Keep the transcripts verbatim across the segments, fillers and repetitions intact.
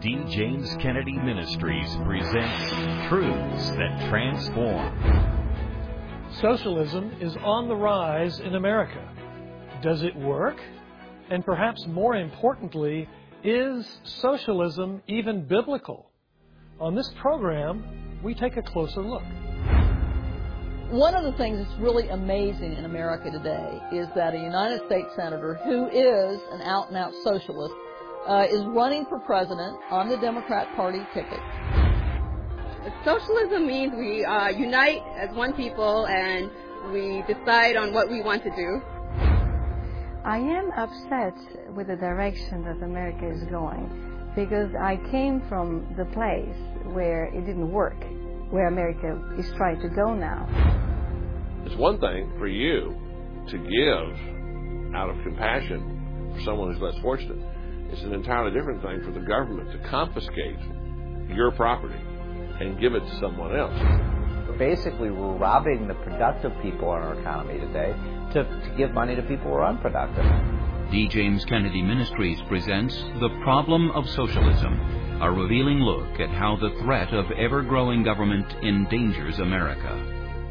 D. James Kennedy Ministries presents Truths That Transform. Socialism is on the rise in America. Does it work? And perhaps more importantly, is socialism even biblical? On this program, we take a closer look. One of the things that's really amazing in America today is that a United States Senator who is an out-and-out socialist uh, is running for president on the Democrat Party ticket. Socialism means we uh, unite as one people and we decide on what we want to do. I am upset with the direction that America is going because I came from the place where it didn't work, where America is trying to go now. It's one thing for you to give out of compassion for someone who's less fortunate. It's an entirely different thing for the government to confiscate your property and give it to someone else. Basically, we're robbing the productive people in our economy today to, to give money to people who are unproductive. D. James Kennedy Ministries presents The Problem of Socialism, a revealing look at how the threat of ever-growing government endangers America.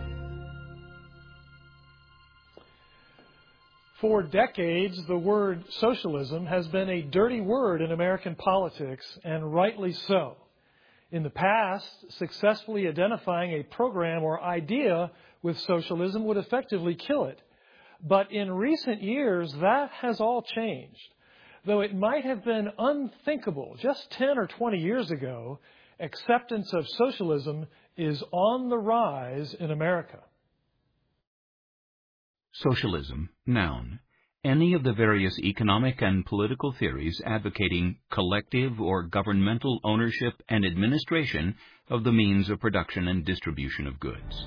For decades, the word socialism has been a dirty word in American politics, and rightly so. In the past, successfully identifying a program or idea with socialism would effectively kill it. But in recent years, that has all changed. Though it might have been unthinkable just ten or twenty years ago, acceptance of socialism is on the rise in America. Socialism, noun. Any of the various economic and political theories advocating collective or governmental ownership and administration of the means of production and distribution of goods.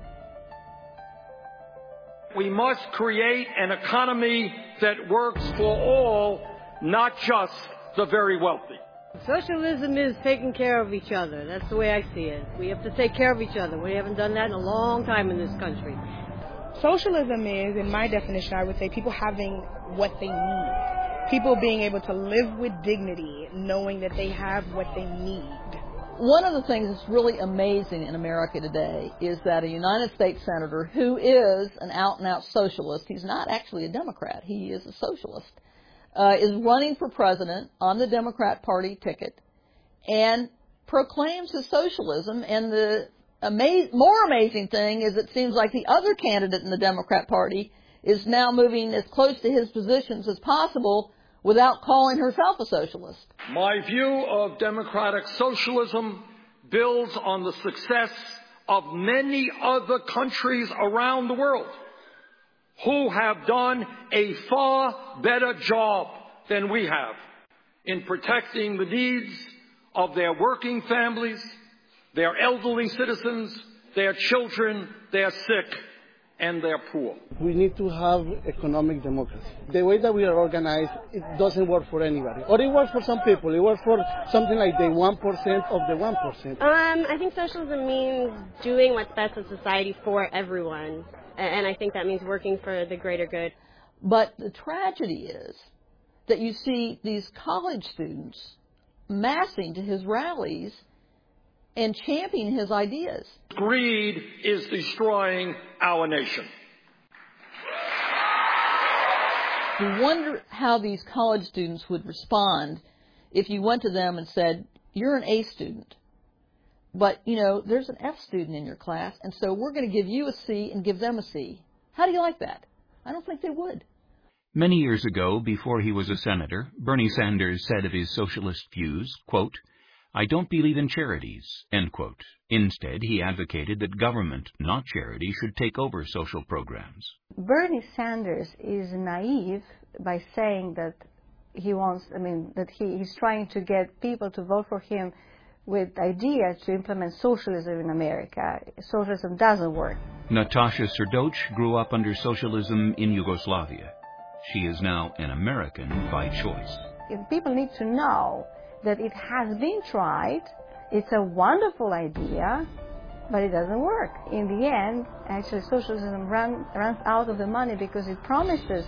We must create an economy that works for all, not just the very wealthy. Socialism is taking care of each other. That's the way I see it. We have to take care of each other. We haven't done that in a long time in this country. Socialism is, in my definition, I would say people having what they need. People being able to live with dignity, knowing that they have what they need. One of the things that's really amazing in America today is that a United States Senator who is an out-and-out socialist, he's not actually a Democrat, he is a socialist, uh, is running for president on the Democrat Party ticket and proclaims his socialism. And the Amaz- more amazing thing is it seems like the other candidate in the Democrat Party is now moving as close to his positions as possible without calling herself a socialist. My view of democratic socialism builds on the success of many other countries around the world who have done a far better job than we have in protecting the needs of their working families, their elderly citizens, their children, their sick, and their poor. We need to have economic democracy. The way that we are organized, it doesn't work for anybody. Or it works for some people. It works for something like the one percent of the one percent. Um, I think socialism means doing what's best in society for everyone. And I think that means working for the greater good. But the tragedy is that you see these college students massing to his rallies and championing his ideas. Greed is destroying our nation. You wonder how these college students would respond if you went to them and said, you're an A student, but, you know, there's an F student in your class, and so we're going to give you a C and give them a C. How do you like that? I don't think they would. Many years ago, before he was a senator, Bernie Sanders said of his socialist views, quote, I don't believe in charities, end quote. Instead, he advocated that government, not charity, should take over social programs. Bernie Sanders is naive by saying that he wants, I mean, that he, he's trying to get people to vote for him with ideas to implement socialism in America. Socialism doesn't work. Natasha Srdoc grew up under socialism in Yugoslavia. She is now an American by choice. If people need to know that it has been tried, it's a wonderful idea, but it doesn't work. In the end, actually, socialism run, runs out of the money because it promises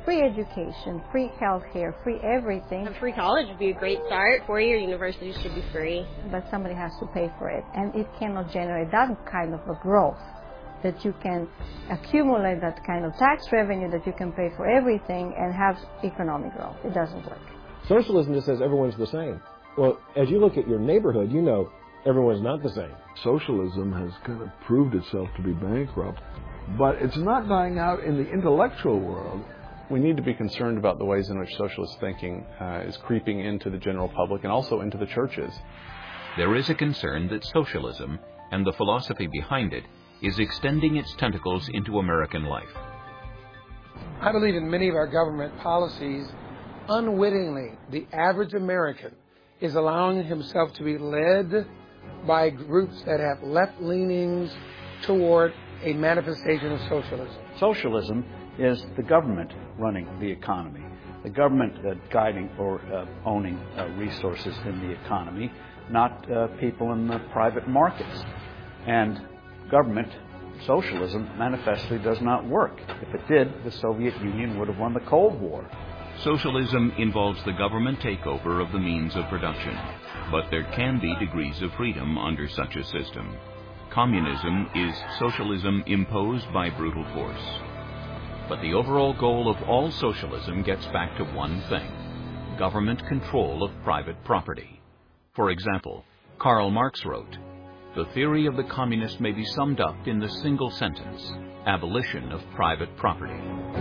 free education, free health care, free everything. A free college would be a great start. Four-year universities should be free. But somebody has to pay for it, and it cannot generate that kind of a growth that you can accumulate that kind of tax revenue that you can pay for everything and have economic growth. It doesn't work. Socialism just says everyone's the same. Well, as you look at your neighborhood, you know everyone's not the same. Socialism has kind of proved itself to be bankrupt, but it's not dying out in the intellectual world. We need to be concerned about the ways in which socialist thinking uh, is creeping into the general public and also into the churches. There is a concern that socialism and the philosophy behind it is extending its tentacles into American life. I believe in many of our government policies, unwittingly, the average American is allowing himself to be led by groups that have left leanings toward a manifestation of socialism. Socialism is the government running the economy, the government uh, guiding or uh, owning uh, resources in the economy, not uh, people in the private markets. And government, socialism, manifestly does not work. If it did, the Soviet Union would have won the Cold War. Socialism involves the government takeover of the means of production, but there can be degrees of freedom under such a system. Communism is socialism imposed by brutal force. But the overall goal of all socialism gets back to one thing: government control of private property. For example, Karl Marx wrote, "The theory of the communist may be summed up in the single sentence: abolition of private property."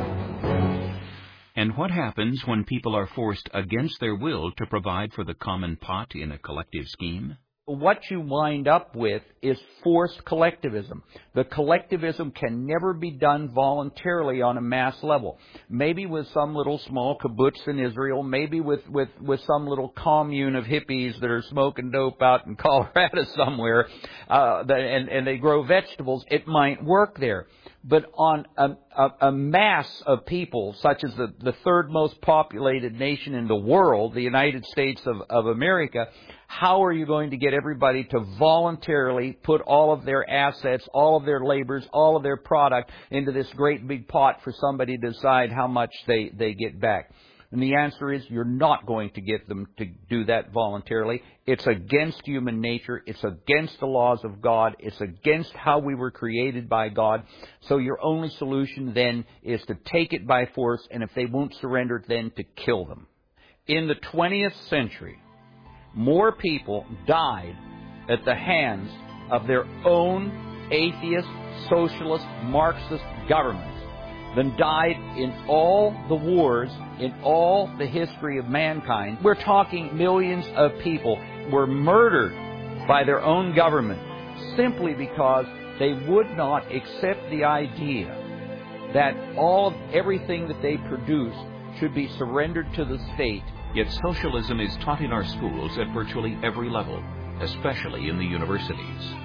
And what happens when people are forced against their will to provide for the common pot in a collective scheme? What you wind up with is forced collectivism. The collectivism can never be done voluntarily on a mass level. Maybe with some little small kibbutz in Israel, maybe with, with, with some little commune of hippies that are smoking dope out in Colorado somewhere, uh, and, and they grow vegetables, it might work there. But on a, a, a mass of people, such as the, the third most populated nation in the world, the United States of, of America, how are you going to get everybody to voluntarily put all of their assets, all of their labors, all of their product into this great big pot for somebody to decide how much they, they get back? And the answer is you're not going to get them to do that voluntarily. It's against human nature. It's against the laws of God. It's against how we were created by God. So your only solution then is to take it by force, and if they won't surrender, then to kill them. In the twentieth century, more people died at the hands of their own atheist, socialist, Marxist governments than died in all the wars, in all the history of mankind. We're talking millions of people were murdered by their own government simply because they would not accept the idea that all of everything that they produced should be surrendered to the state. Yet socialism is taught in our schools at virtually every level, especially in the universities.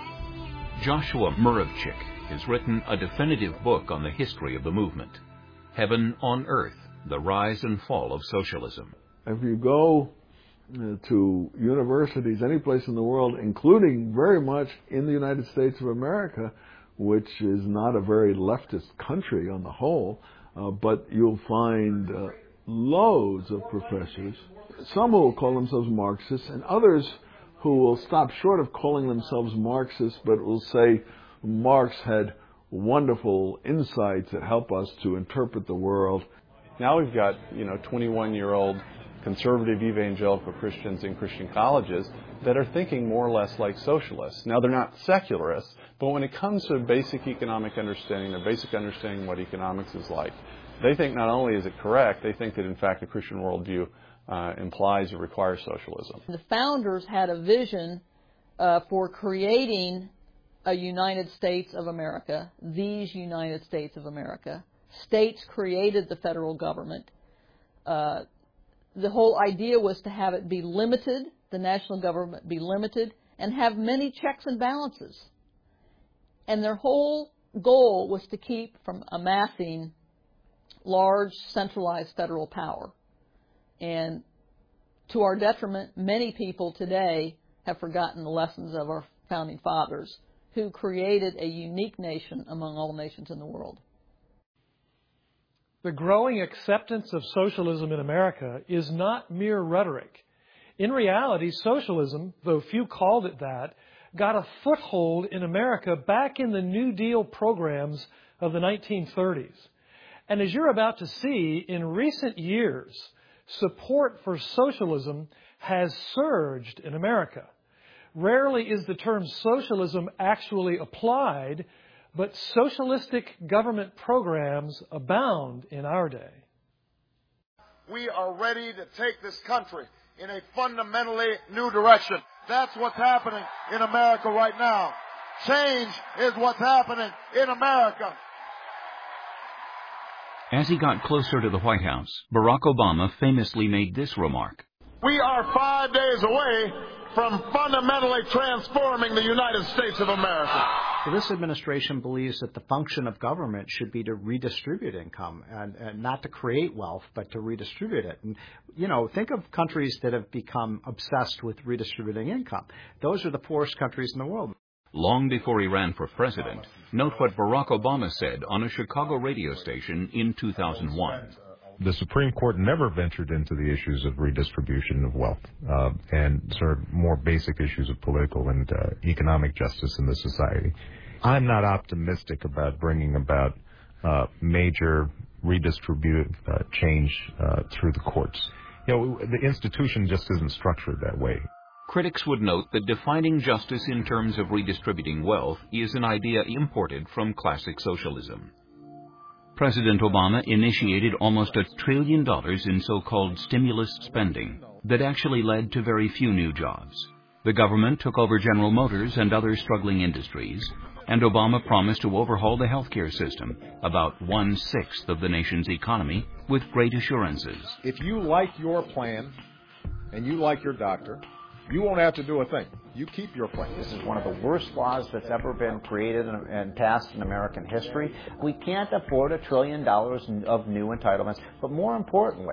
Joshua Muravchik has written a definitive book on the history of the movement, Heaven on Earth, The Rise and Fall of Socialism. If you go uh, to universities any place in the world, including very much in the United States of America, which is not a very leftist country on the whole, uh, but you'll find uh, loads of professors, some who will call themselves Marxists, and others who will stop short of calling themselves Marxists, but will say Marx had wonderful insights that help us to interpret the world. Now we've got, you know, twenty-one-year-old conservative evangelical Christians in Christian colleges that are thinking more or less like socialists. Now, they're not secularists, but when it comes to basic economic understanding, their basic understanding of what economics is like, they think not only is it correct, they think that, in fact, the Christian worldview uh, implies or requires socialism. The founders had a vision uh, for creating a United States of America, these United States of America. States created the federal government. Uh, the whole idea was to have it be limited, the national government be limited, and have many checks and balances. And their whole goal was to keep from amassing large centralized federal power. And to our detriment, many people today have forgotten the lessons of our founding fathers, who created a unique nation among all nations in the world. The growing acceptance of socialism in America is not mere rhetoric. In reality, socialism, though few called it that, got a foothold in America back in the New Deal programs of the nineteen thirties. And as you're about to see, in recent years, support for socialism has surged in America. Rarely is the term socialism actually applied, but socialistic government programs abound in our day. We are ready to take this country in a fundamentally new direction. That's what's happening in America right now. Change is what's happening in America. As he got closer to the White House, Barack Obama famously made this remark. We are five days away from fundamentally transforming the United States of America. So this administration believes that the function of government should be to redistribute income and, and not to create wealth, but to redistribute it. And, you know, think of countries that have become obsessed with redistributing income. Those are the poorest countries in the world. Long before he ran for president, note what Barack Obama said on a Chicago radio station in two thousand one. The Supreme Court never ventured into the issues of redistribution of wealth uh, and sort of more basic issues of political and uh, economic justice in the society. I'm not optimistic about bringing about uh, major redistributive uh, change uh, through the courts. You know, the institution just isn't structured that way. Critics would note that defining justice in terms of redistributing wealth is an idea imported from classic socialism. President Obama initiated almost a trillion dollars in so-called stimulus spending that actually led to very few new jobs. The government took over General Motors and other struggling industries, and Obama promised to overhaul the healthcare system, about one-sixth of the nation's economy, with great assurances. If you like your plan and you like your doctor, you won't have to do a thing. You keep your plan. This is one of the worst laws that's ever been created and passed in American history. We can't afford a trillion dollars of new entitlements. But more importantly,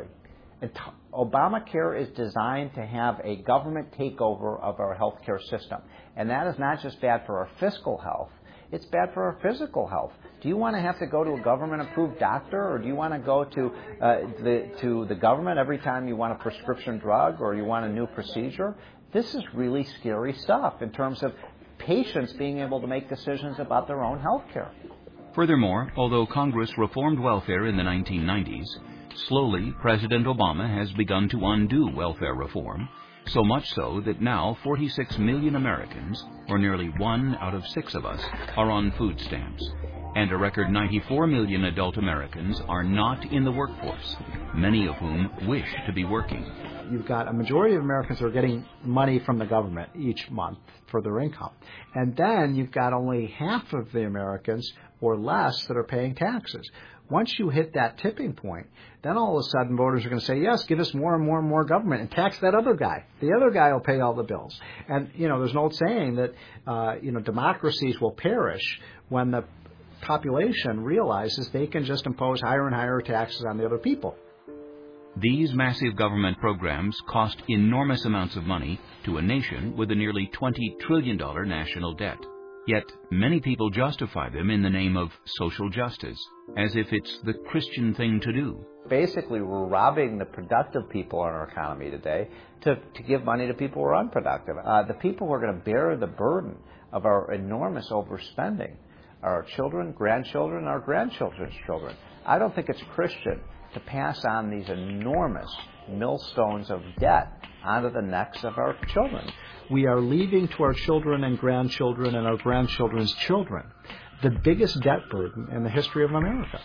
Obamacare is designed to have a government takeover of our healthcare system. And that is not just bad for our fiscal health. It's bad for our physical health. Do you want to have to go to a government-approved doctor, or do you want to go to uh, the to the government every time you want a prescription drug or you want a new procedure? This is really scary stuff in terms of patients being able to make decisions about their own health care. Furthermore, although Congress reformed welfare in the nineteen nineties, slowly President Obama has begun to undo welfare reform, so much so that now forty-six million Americans, or nearly one out of six of us, are on food stamps, and a record ninety-four million adult Americans are not in the workforce, many of whom wish to be working. You've got a majority of Americans who are getting money from the government each month for their income. And then you've got only half of the Americans or less that are paying taxes. Once you hit that tipping point, then all of a sudden voters are going to say, yes, give us more and more and more government and tax that other guy. The other guy will pay all the bills. And, you know, there's an old saying that, uh, you know, democracies will perish when the population realizes they can just impose higher and higher taxes on the other people. These massive government programs cost enormous amounts of money to a nation with a nearly twenty trillion dollars national debt. Yet many people justify them in the name of social justice, as if it's the Christian thing to do. Basically, we're robbing the productive people in our economy today to, to give money to people who are unproductive. Uh, the people who are going to bear the burden of our enormous overspending are our children, grandchildren, our grandchildren's children. I don't think it's Christian to pass on these enormous millstones of debt onto the necks of our children. We are leaving to our children and grandchildren and our grandchildren's children the biggest debt burden in the history of America.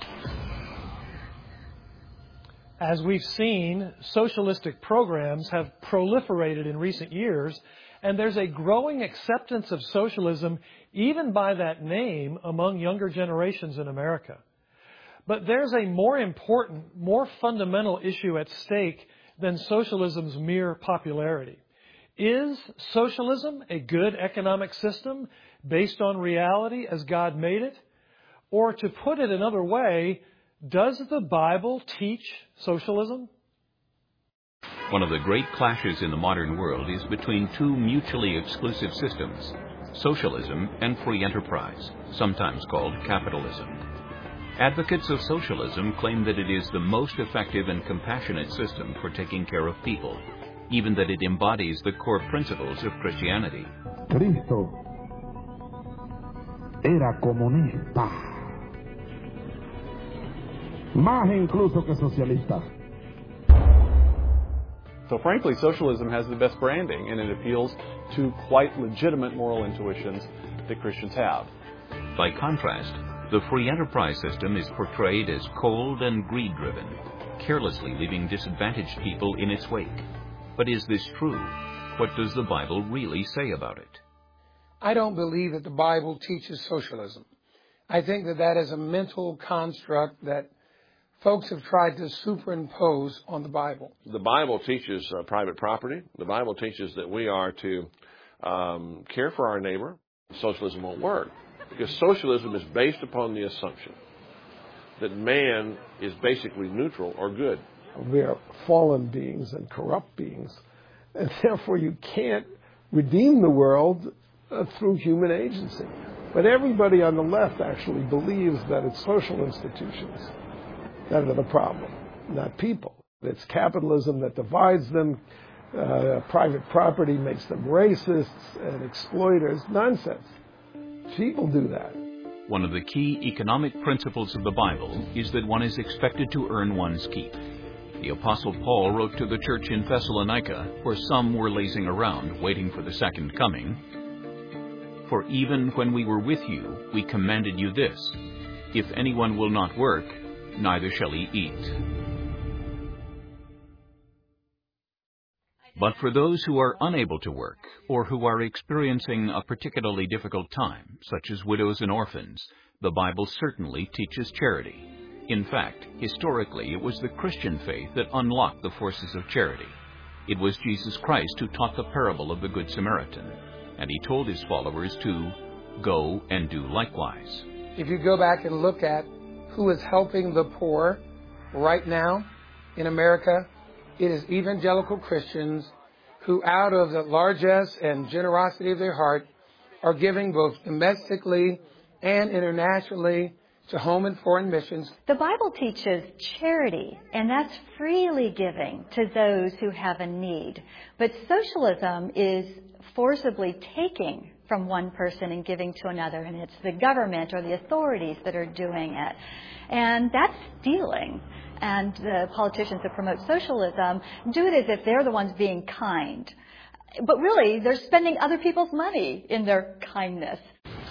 As we've seen, socialistic programs have proliferated in recent years, and there's a growing acceptance of socialism even by that name among younger generations in America. But there's a more important, more fundamental issue at stake than socialism's mere popularity. Is socialism a good economic system based on reality as God made it? Or to put it another way, does the Bible teach socialism? One of the great clashes in the modern world is between two mutually exclusive systems, socialism and free enterprise, sometimes called capitalism. Advocates of socialism claim that it is the most effective and compassionate system for taking care of people, even that it embodies the core principles of Christianity. Cristo era comunista, más incluso que socialista. So frankly, socialism has the best branding, and it appeals to quite legitimate moral intuitions that Christians have. By contrast, the free enterprise system is portrayed as cold and greed-driven, carelessly leaving disadvantaged people in its wake. But is this true? What does the Bible really say about it? I don't believe that the Bible teaches socialism. I think that that is a mental construct that folks have tried to superimpose on the Bible. The Bible teaches uh, private property. The Bible teaches that we are to um, care for our neighbor. Socialism won't work, because socialism is based upon the assumption that man is basically neutral or good. We are fallen beings and corrupt beings, and therefore you can't redeem the world uh, through human agency. But everybody on the left actually believes that it's social institutions that are the problem, not people. It's capitalism that divides them. Uh, private property makes them racists and exploiters. Nonsense. People do that. One of the key economic principles of the Bible is that one is expected to earn one's keep. The Apostle Paul wrote to the church in Thessalonica, where some were lazing around, waiting for the second coming, "For even when we were with you, we commanded you this, if anyone will not work, neither shall he eat." But for those who are unable to work, or who are experiencing a particularly difficult time, such as widows and orphans, the Bible certainly teaches charity. In fact, historically, it was the Christian faith that unlocked the forces of charity. It was Jesus Christ who taught the parable of the Good Samaritan, and he told his followers to go and do likewise. If you go back and look at who is helping the poor right now in America, it is evangelical Christians who, out of the largesse and generosity of their heart, are giving both domestically and internationally to home and foreign missions. The Bible teaches charity, and that's freely giving to those who have a need. But socialism is forcibly taking from one person and giving to another, and it's the government or the authorities that are doing it. And that's stealing. And the politicians that promote socialism do it as if they're the ones being kind. But really, they're spending other people's money in their kindness.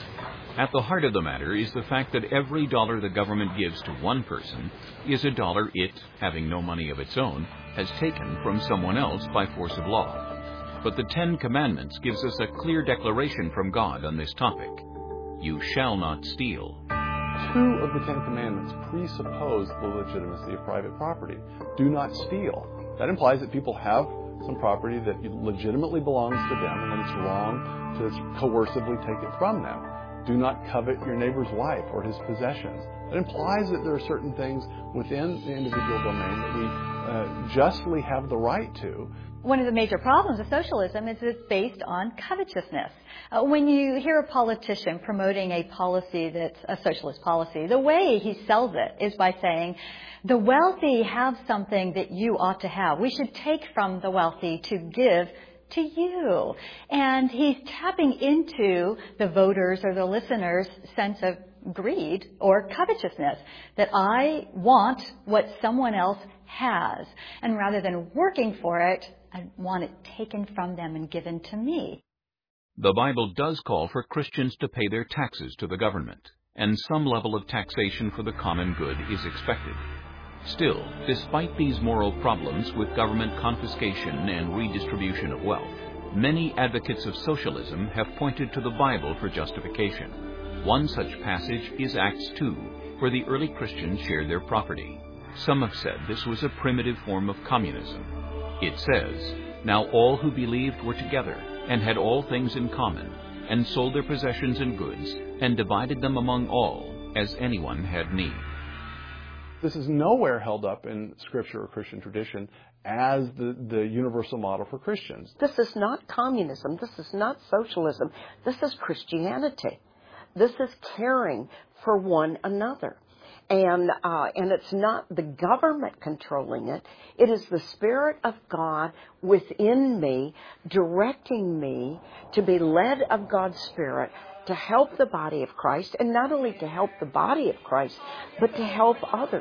At the heart of the matter is the fact that every dollar the government gives to one person is a dollar it, having no money of its own, has taken from someone else by force of law. But the Ten Commandments gives us a clear declaration from God on this topic. You shall not steal. Two of the Ten Commandments presuppose the legitimacy of private property. Do not steal. That implies that people have some property that legitimately belongs to them, and that it's wrong to coercively take it from them. Do not covet your neighbor's wife or his possessions. That implies that there are certain things within the individual domain that we uh, justly have the right to. One of the major problems of socialism is it's based on covetousness. Uh, when you hear a politician promoting a policy that's a socialist policy, the way he sells it is by saying, the wealthy have something that you ought to have. We should take from the wealthy to give to you. And he's tapping into the voters or the listeners' sense of greed or covetousness, that I want what someone else has. And rather than working for it, I want it taken from them and given to me. The Bible does call for Christians to pay their taxes to the government, and some level of taxation for the common good is expected. Still, despite these moral problems with government confiscation and redistribution of wealth, many advocates of socialism have pointed to the Bible for justification. One such passage is Acts two, where the early Christians shared their property. Some have said this was a primitive form of communism. It says, "Now all who believed were together, and had all things in common, and sold their possessions and goods, and divided them among all, as anyone had need." This is nowhere held up in Scripture or Christian tradition as the, the universal model for Christians. This is not communism. This is not socialism. This is Christianity. This is caring for one another. And, uh, and it's not the government controlling it. It is the Spirit of God within me, directing me to be led of God's Spirit to help the body of Christ, and not only to help the body of Christ, but to help others.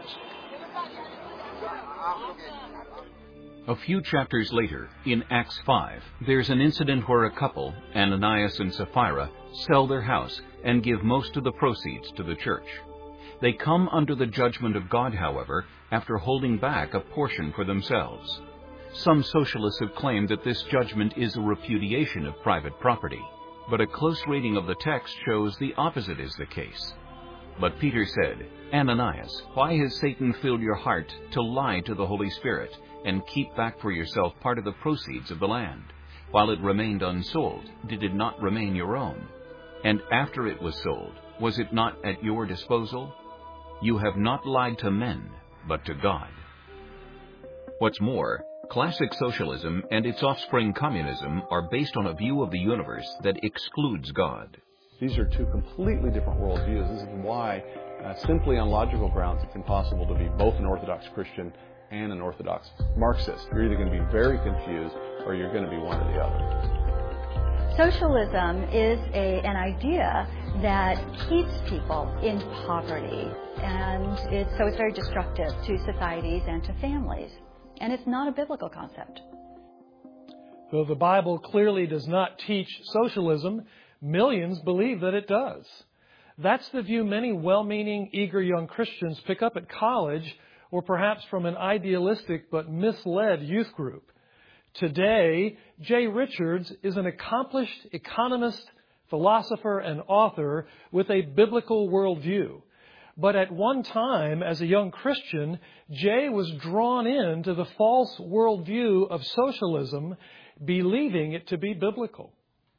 A few chapters later, in Acts five, there's an incident where a couple, Ananias and Sapphira, sell their house and give most of the proceeds to the church. They come under the judgment of God, however, after holding back a portion for themselves. Some socialists have claimed that this judgment is a repudiation of private property, but a close reading of the text shows the opposite is the case. But Peter said, "Ananias, why has Satan filled your heart to lie to the Holy Spirit and keep back for yourself part of the proceeds of the land? While it remained unsold, did it not remain your own? And after it was sold, was it not at your disposal? You have not lied to men, but to God." What's more, classic socialism and its offspring communism are based on a view of the universe that excludes God. These are two completely different worldviews. This is why, uh, simply on logical grounds, it's impossible to be both an Orthodox Christian and an Orthodox Marxist. You're either going to be very confused or you're going to be one or the other. Socialism is a, an idea that keeps people in poverty, and it's, so it's very destructive to societies and to families. And it's not a biblical concept. Though the Bible clearly does not teach socialism, millions believe that it does. That's the view many well-meaning, eager young Christians pick up at college, or perhaps from an idealistic but misled youth group. Today, Jay Richards is an accomplished economist, philosopher, and author with a biblical worldview. But at one time, as a young Christian, Jay was drawn into the false worldview of socialism, believing it to be biblical.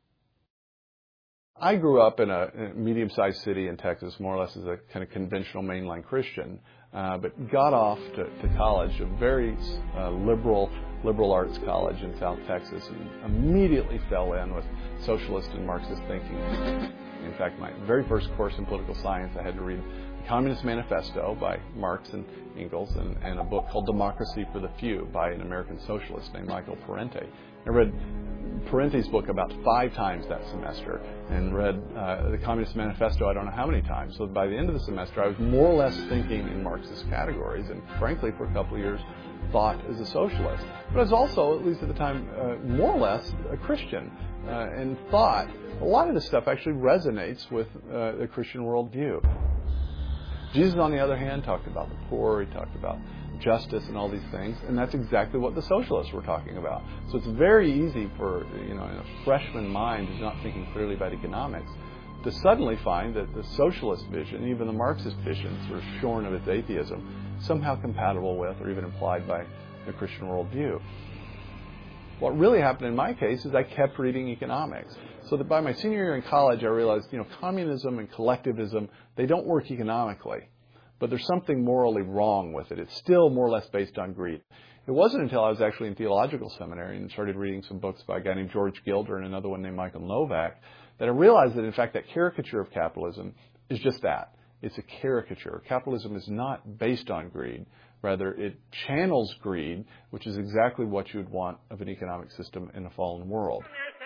I grew up in a medium-sized city in Texas, more or less as a kind of conventional mainline Christian, uh, but got off to, to college, a very uh, liberal liberal arts college in South Texas, and immediately fell in with socialist and Marxist thinking. In fact, my very first course in political science, I had to read the Communist Manifesto by Marx and Engels, and, and a book called Democracy for the Few by an American socialist named Michael Parente. I read Parente's book about five times that semester, and read uh, the Communist Manifesto I don't know how many times. So by the end of the semester, I was more or less thinking in Marxist categories, and frankly, for a couple of years, thought as a socialist. But I was also, at least at the time, uh, more or less a Christian, uh, and thought a lot of this stuff actually resonates with uh, the Christian worldview. Jesus, on the other hand, talked about the poor, he talked about justice and all these things, and that's exactly what the socialists were talking about. So it's very easy for, you know, in a freshman mind who's not thinking clearly about economics, to suddenly find that the socialist vision, even the Marxist vision, sort of shorn of its atheism, somehow compatible with or even implied by the Christian worldview. What really happened in my case is I kept reading economics. So that by my senior year in college, I realized, you know, communism and collectivism, they don't work economically. But there's something morally wrong with it. It's still more or less based on greed. It wasn't until I was actually in theological seminary and started reading some books by a guy named George Gilder and another one named Michael Novak that I realized that, in fact, that caricature of capitalism is just that. It's a caricature. Capitalism is not based on greed. Rather, it channels greed, which is exactly what you would want of an economic system in a fallen world.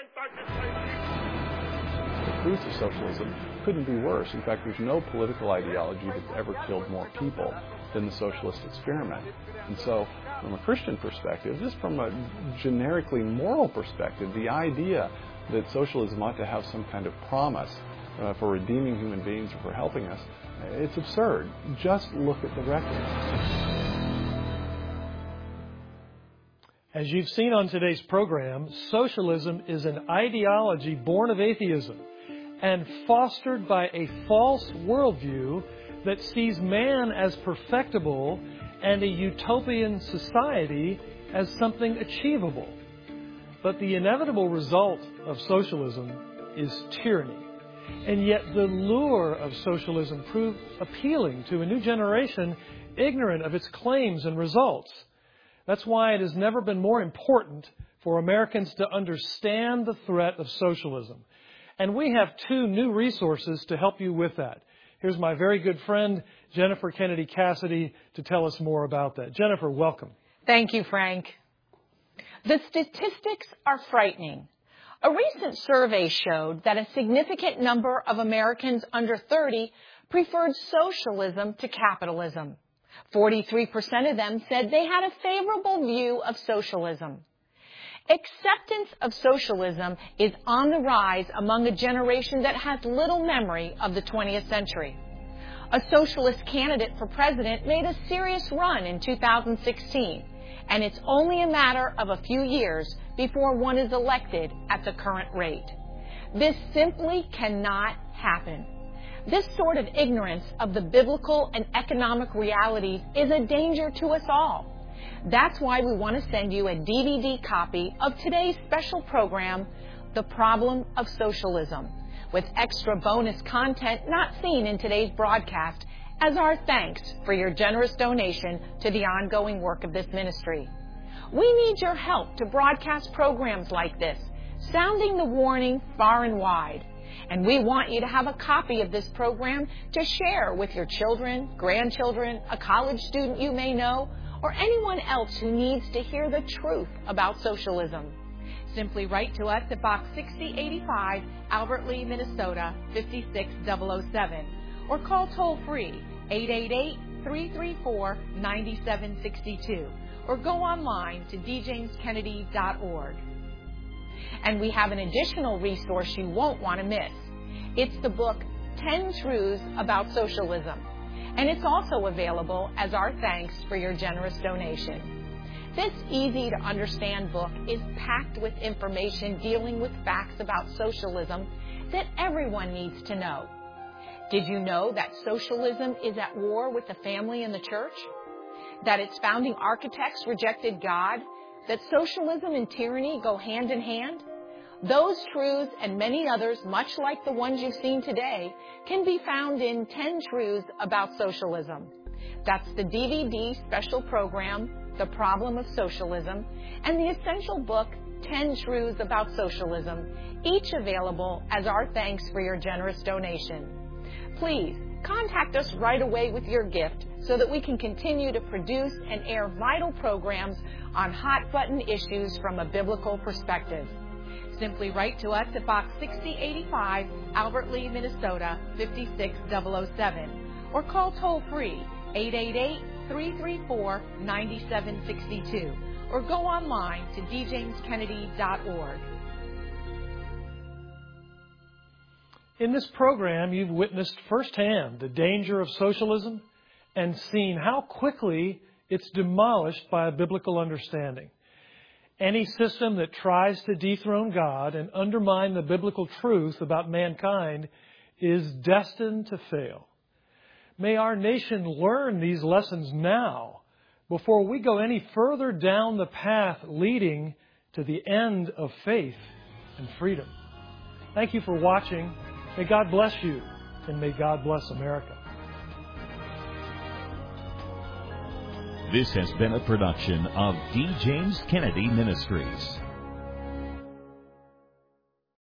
The fruits of socialism couldn't be worse. In fact, there's no political ideology that's ever killed more people than the socialist experiment. And so, from a Christian perspective, just from a generically moral perspective, the idea that socialism ought to have some kind of promise uh, for redeeming human beings or for helping us, it's absurd. Just look at the record. As you've seen on today's program, socialism is an ideology born of atheism and fostered by a false worldview that sees man as perfectible and a utopian society as something achievable. But the inevitable result of socialism is tyranny. And yet the lure of socialism proved appealing to a new generation ignorant of its claims and results. That's why it has never been more important for Americans to understand the threat of socialism. And we have two new resources to help you with that. Here's my very good friend, Jennifer Kennedy Cassidy, to tell us more about that. Jennifer, welcome. Thank you, Frank. The statistics are frightening. A recent survey showed that a significant number of Americans under thirty preferred socialism to capitalism. forty-three percent of them said they had a favorable view of socialism. Acceptance of socialism is on the rise among a generation that has little memory of the twentieth century. A socialist candidate for president made a serious run in two thousand sixteen, and it's only a matter of a few years before one is elected at the current rate. This simply cannot happen. This sort of ignorance of the biblical and economic realities is a danger to us all. That's why we want to send you a D V D copy of today's special program, The Problem of Socialism, with extra bonus content not seen in today's broadcast, as our thanks for your generous donation to the ongoing work of this ministry. We need your help to broadcast programs like this, sounding the warning far and wide. And we want you to have a copy of this program to share with your children, grandchildren, a college student you may know, or anyone else who needs to hear the truth about socialism. Simply write to us at Box sixty eighty-five, Albert Lea, Minnesota, five six zero zero seven, or call toll-free eight eight eight, three three four, nine seven six two, or go online to d james kennedy dot org. And we have an additional resource you won't want to miss. It's the book, ten Truths About Socialism, and it's also available as our thanks for your generous donation. This easy-to-understand book is packed with information dealing with facts about socialism that everyone needs to know. Did you know that socialism is at war with the family and the church? That its founding architects rejected God? That socialism and tyranny go hand in hand? Those truths and many others, much like the ones you've seen today, can be found in ten Truths About Socialism. That's the D V D special program, The Problem of Socialism, and the essential book, ten Truths About Socialism, each available as our thanks for your generous donation. Please contact us right away with your gift so that we can continue to produce and air vital programs on hot-button issues from a biblical perspective. Simply write to us at Box sixty eighty-five, Albert Lea, Minnesota, five six zero zero seven, or call toll-free eight eight eight, three three four, nine seven six two, or go online to d james kennedy dot org. In this program, you've witnessed firsthand the danger of socialism and seen how quickly it's demolished by a biblical understanding. Any system that tries to dethrone God and undermine the biblical truth about mankind is destined to fail. May our nation learn these lessons now before we go any further down the path leading to the end of faith and freedom. Thank you for watching. May God bless you, and may God bless America. This has been a production of D. James Kennedy Ministries.